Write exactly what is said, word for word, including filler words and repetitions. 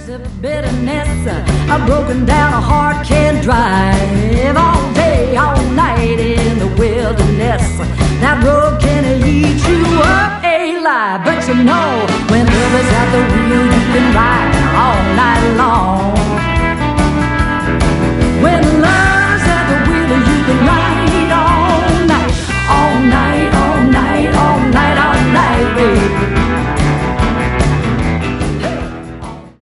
of bitterness, a broken down heart can't drive all day, all night in the wilderness. That road can eat you up alive, but you know